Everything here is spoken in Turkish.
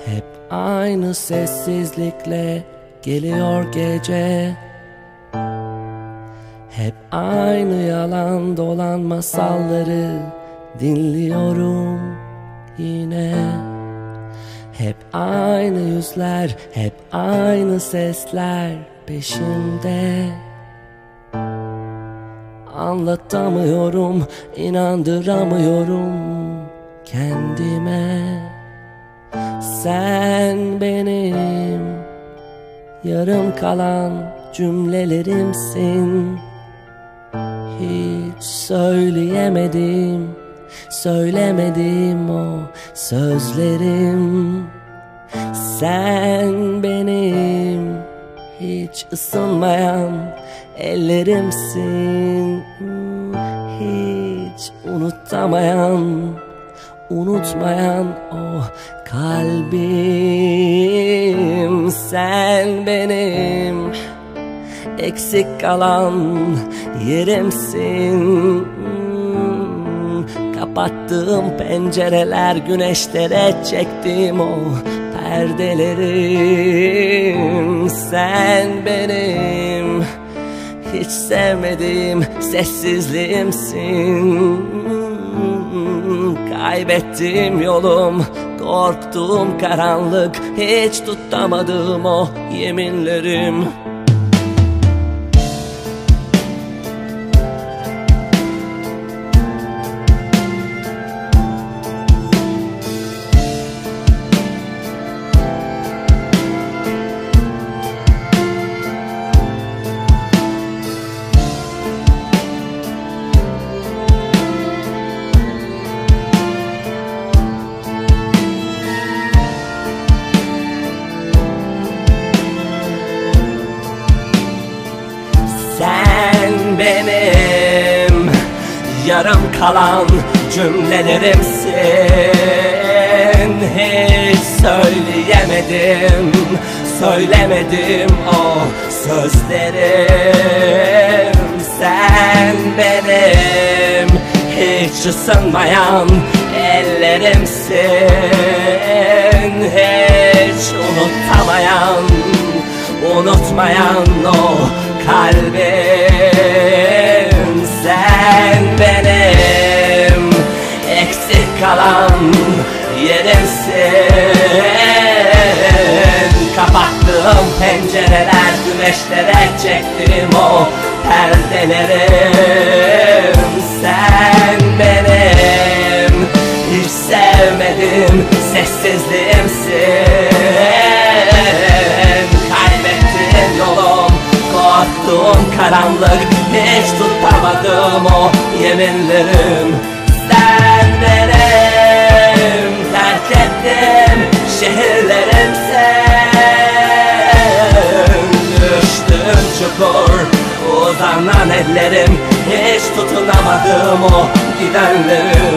Hep aynı sessizlikle geliyor gece. Hep aynı yalan dolan masalları dinliyorum yine. Hep aynı yüzler, hep aynı sesler peşimde. Anlatamıyorum, inandıramıyorum kendime. Sen benim yarım kalan cümlelerimsin. Hiç söylemedim o sözlerim. Sen benim hiç ısınmayan ellerimsin. Hiç unutmayan o kalbim. Sen benim eksik kalan yerimsin. Kapattığım pencereler, güneşlere çektiğim o perdelerim. Sen benim hiç sevmediğim sessizliğimsin. Kaybettiğim yolum, korktuğum karanlık, hiç tutamadığım o yeminlerim. Sen benim yarım kalan cümlelerimsin. Hiç söylemedim o sözlerim. Sen benim hiç ısınmayan ellerimsin. Hiç unutmayan o kalbim. Sen benim eksik kalan yerimsin. Kapattığım pencereler, güneşlere çektiğim o perdelerim. Sen benim hiç sevmedim sessizliğimsin. Kaybettiğim yolum, korktuğum karanlık, hiç tutamadım o yeminlerim. Sen benim terk ettim şehirlerimsin. Düştüm çukur, uzanan ellerim, hiç tutunamadım o gidenlerim.